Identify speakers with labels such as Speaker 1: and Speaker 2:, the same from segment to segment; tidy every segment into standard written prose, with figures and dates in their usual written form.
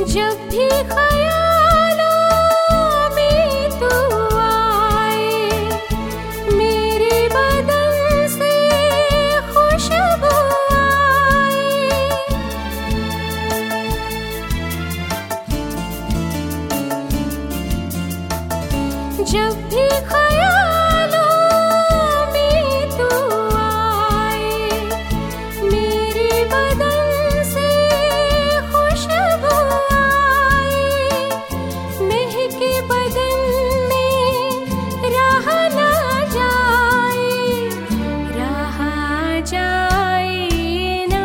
Speaker 1: जब भी ख्यालों में तू आए, मेरे बदन से खुशबू आए। जब भी ख्यालों में तू आए, मेरे बदन से खुशबू आए। महके बदन में राह ना जाए, राह जाए ना।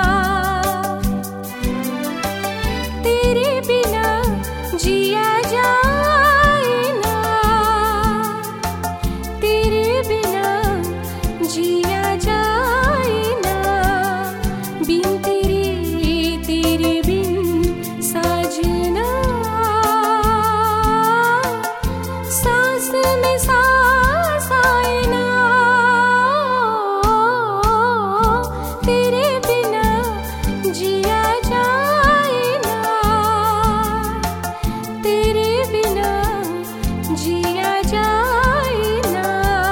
Speaker 1: तेरे बिना जिया जाए ना, तेरे बिना जिया जाए ना। बिन तेरे बिन साजना, सांस में सांस आए ना। तेरे बिना जिया जाए ना, तेरे बिना जिया जाए ना।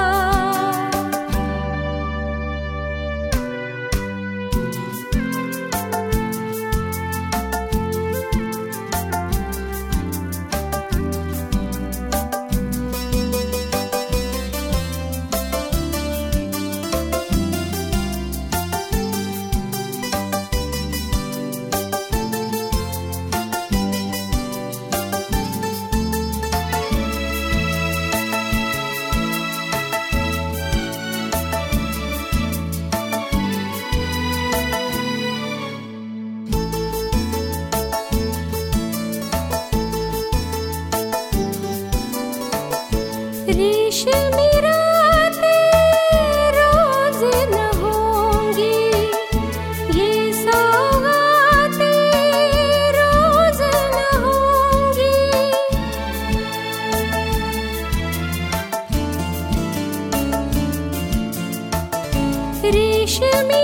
Speaker 1: रेशमी रातें रोज न होंगी, ये सौगातें रोज न होंगी। रेशमी